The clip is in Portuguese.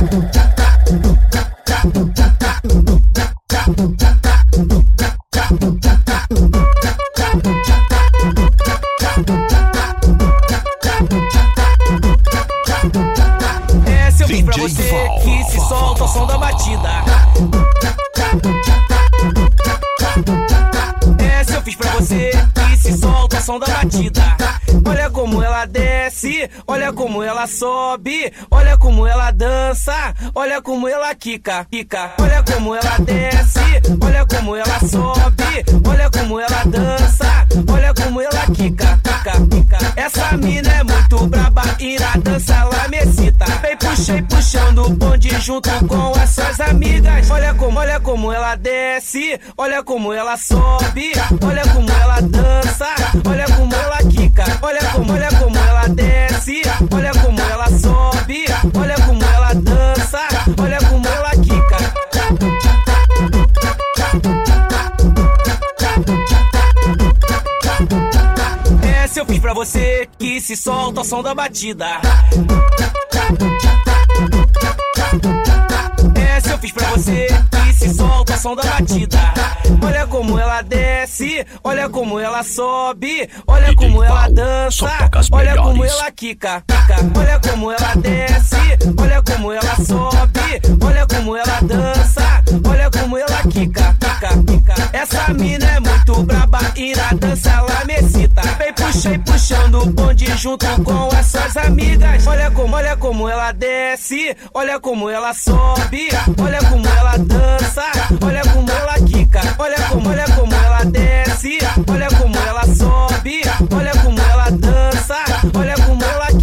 Esse eu fiz pra você que se solta o som da batida. Essa eu fiz pra você que se solta o som da batida. Olha como ela desce, olha como ela sobe, olha como ela dança, olha como ela quica, quica. Olha como ela desce, olha como ela sobe, olha como ela dança, olha como ela quica, quica, quica. Essa mina é muito braba e na dança ela me excita. Vem puxando o bonde junto com as suas amigas. Olha como ela desce, olha como ela sobe, olha como ela dança, olha como ela quica. Olha como ela desce, olha como ela sobe, olha como ela dança, olha como ela quica. Essa eu fiz pra você que se solta o som da batida. Essa eu fiz pra você que se solta o som da batida. Olha como ela desce, olha como ela sobe, olha como ela dança, olha como ela quica, quica. Olha como ela desce, olha como ela sobe, olha como ela dança, olha como ela quica, quica, quica. Essa mina é muito braba e na dança ela me excita. Vem puxando o bonde junto com as suas amigas. Olha como ela desce, olha como ela sobe, olha como ela dança, olha como ela quica. Olha como ela desce,